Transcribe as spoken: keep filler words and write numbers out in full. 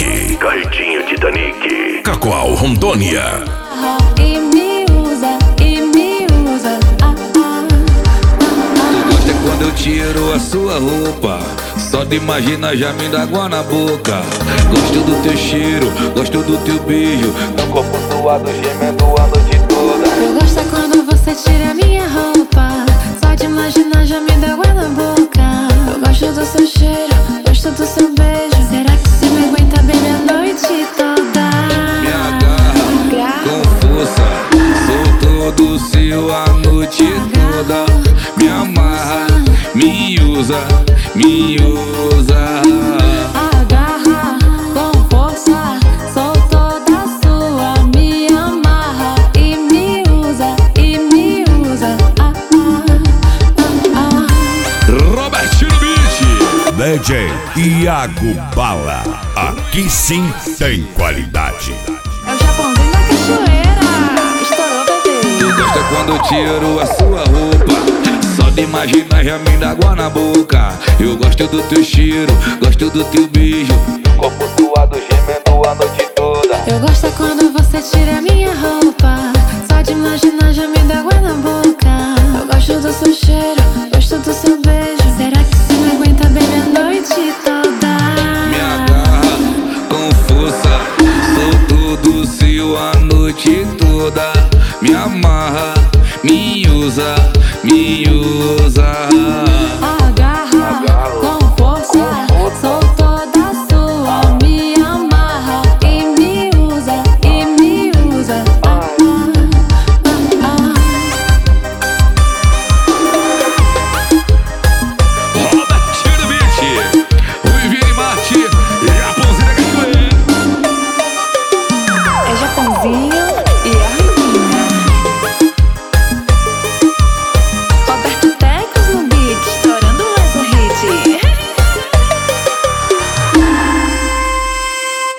Carretinho Titanic. Cacoal, Rondônia. E me usa, e me usa. Ah, ah. Tu gosta quando eu tiro a sua roupa, só de imaginar já me dá água na boca. Gosto do teu cheiro, gosto do teu beijo, teu corpo suado gemendo a noite toda. Eu gosto quando você tira minha roupa, só de imaginar já me dá água na boca. Eu gosto do seu cheiro, gosto do seu beijo. Será que você me aguenta bem a noite toda? Me agarra com força, sou todo seu a noite toda. Me amarra, me usa, me usa. Agarra com força, sou toda sua. Me amarra e me usa, e me usa. Ah, ah, ah, ah. Robertinho Beach. D J Iago Bala. Aqui sim tem qualidade. É o Japãozinho da cachoeira. Estourou, bebê. Tu gosta quando eu tiro a sua roupa, só de imaginar já me dá água na boca. Eu gosto do teu cheiro, gosto do teu beijo, teu corpo suado gemendo a noite toda. Eu gosto quando você tira minha roupa, só de imaginar já me dá água na boca. Eu gosto do seu cheiro, gosto do seu beijo. Será que você me aguenta bem a noite toda? Me agarra com força, sou todo seu a noite toda. Me amarra, me usa, me usa.